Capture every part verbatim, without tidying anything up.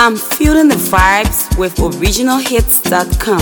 I'm feeling the vibes with original hits dot com.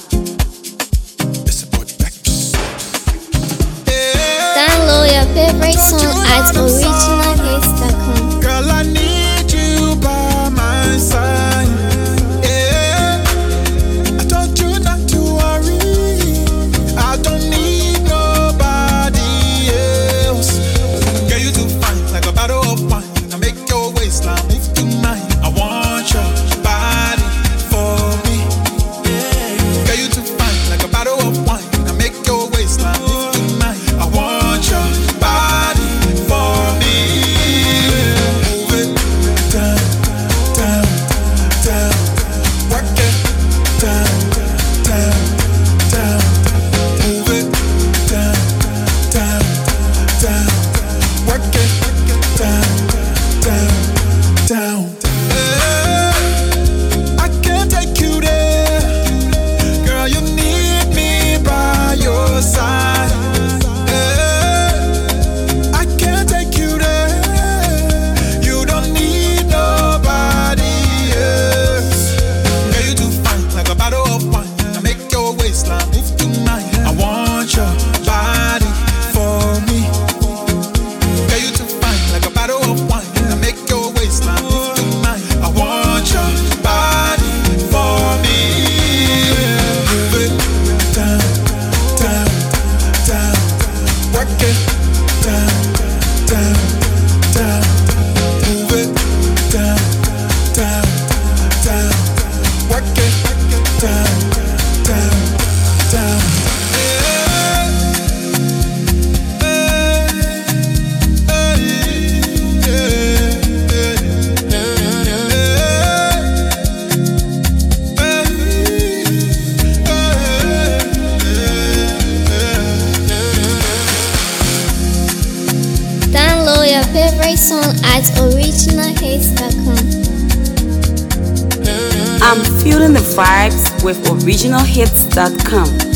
Download your favorite song at original hits dot com. Girl, I need you by my side. Yeah, I told you not to worry. I don't need nobody else. Girl, you too fine, like a bottle of wine. I make your waistline move to mine. I want your body for me. Yeah, girl, you too fine, like a bottle of wine. I make your waistline move to mine. I want your body for me. Move it down, down, down. Work it down, down, down. Move it down, down, down. Work it down, down, down. Yeah, I can't take you there. Girl, you need me by your side. Yeah, I can't take you there. You don't need nobody else. Girl, you too fine, like a bottle of wine. I make your waistline move to mine. I want your body for me. Girl, you too fine, like a bottle of wine. I make your waistline move to mine. I want your body for me. Move it down, down, down. Work it down, down, down. Move it down, down, down. Work it down, down, down. Yeah, Download your favorite song at original hits dot com. I'm feeling the vibes with original hits dot com.